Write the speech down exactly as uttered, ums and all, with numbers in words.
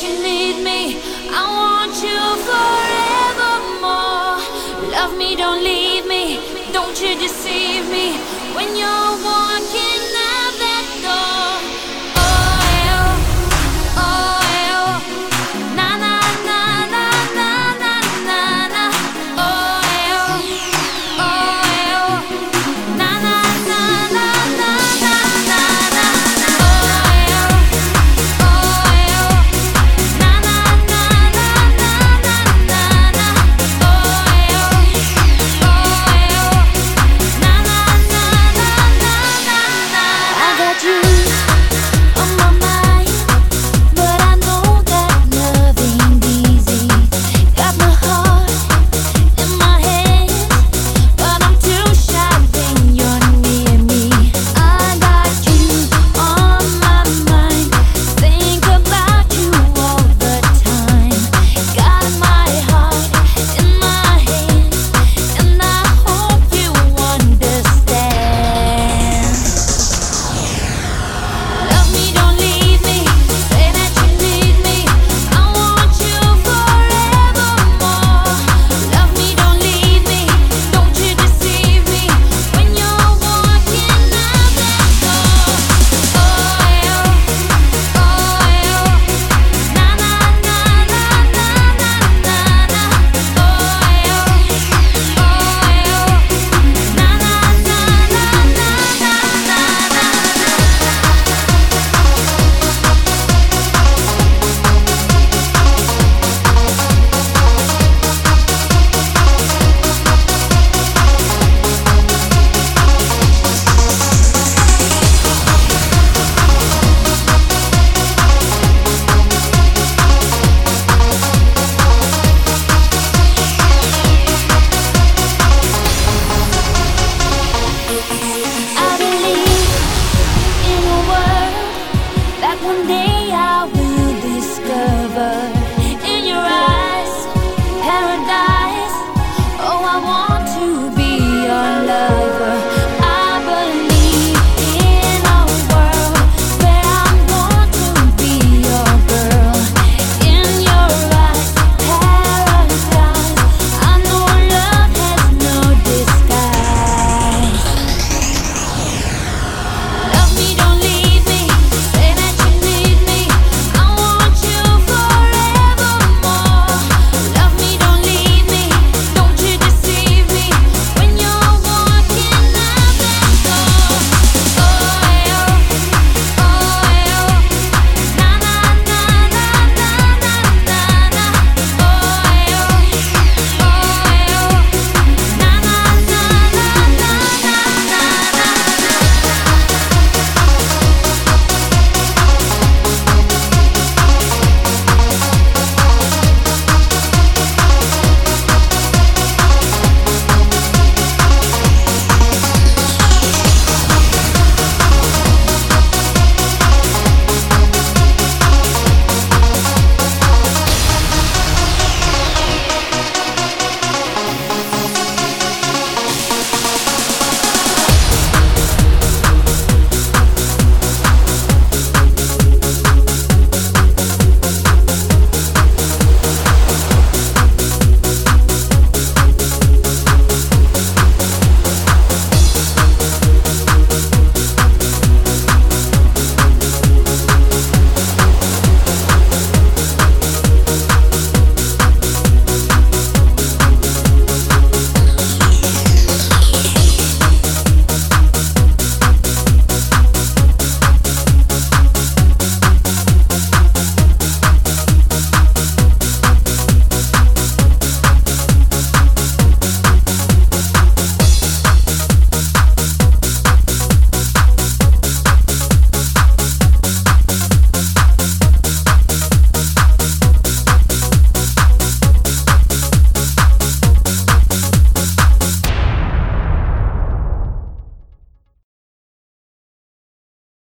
you need me. I want you forevermore. Love me, don't leave me. Don't you deceive me when you're walking out that door. Oh, yeah. Oh, yeah. Na na na na na na na na. Oh, yeah. Oh, yeah. Na na na na na na na na. Oh, yeah. Oh, yeah. Na na na na na na na na. Oh, yeah. Oh, yeah. Na na na na na na na. I got you on my mind, but I know that love ain't easy. Got my heart in my hands, but I'm too shy when you're near me. I got you on my mind, think about you all the time. Got my heart in my hands, and I hope you understand. Love me, don't leave me. Say that you need me. I want you forevermore. Love me, don't leave me. Don't you deceive me when you're walking out that door. Oh, yeah. Oh, yeah. Na na na na na na na na. Oh, yeah. Oh, yeah. Na na na na na na na na. I believe in a world that one day